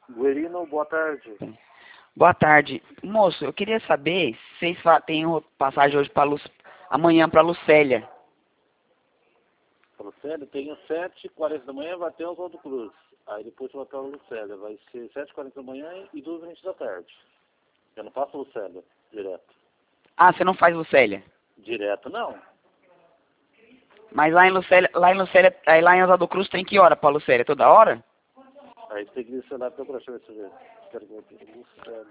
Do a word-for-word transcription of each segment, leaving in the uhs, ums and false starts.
Guerino, boa tarde. Boa tarde. Moço, eu queria saber se vocês fa- têm o- passagem hoje para Lu... amanhã para Lucélia. Para Lucélia, tem às sete e quarenta da manhã, vai ter Oswaldo Cruz. Aí depois vai para Lucélia, vai ser sete e quarenta da manhã e duas e vinte da tarde. Eu não faço Lucélia, direto. Ah, você não faz Lucélia? Direto não. Mas lá em Lucélia, lá em Lucélia, aí lá em Oswaldo Cruz tem que hora para Lucélia? Toda hora? Aí tem que descer lá para deixa eu ver se eu ver. Quero ver aqui. Lucélia.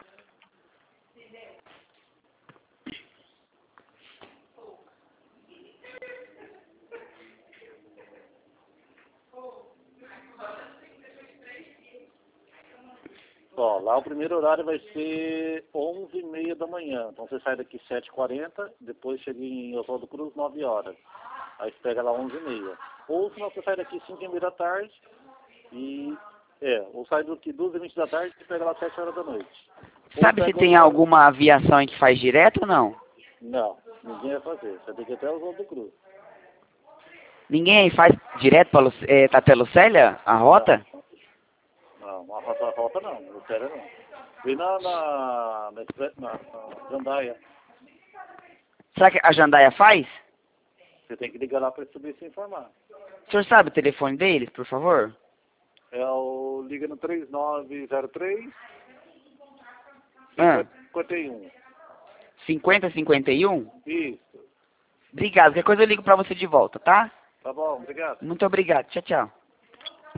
Ó, lá o primeiro horário vai ser onze e meia da manhã. Então você sai daqui sete e quarenta, depois chega em Oswaldo Cruz nove horas. Aí você pega lá onze e meia. Ou se não, você sai daqui cinco e meia da tarde e... É, ou sai daqui duas e vinte da tarde e pega lá sete horas da noite. Ou Sabe se pega tem o... alguma aviação aí que faz direto ou não? Não, ninguém vai fazer. Você tem que ir até Oswaldo Cruz. Ninguém aí faz direto para Lu... é, tá até Lucélia, a rota? Não, não, a rota não, Lucélia não. Vem na, na, na, na, na Jandaia. Será que a Jandaia faz? Você tem que ligar lá para subir e se informar. O senhor sabe o telefone deles, por favor? É o liga no três nove zero três Ah, cinquenta e um. cinquenta cinquenta e um? Isso. Obrigado. Qualquer coisa eu ligo para você de volta, tá? Tá bom, obrigado. Muito obrigado. Tchau, tchau.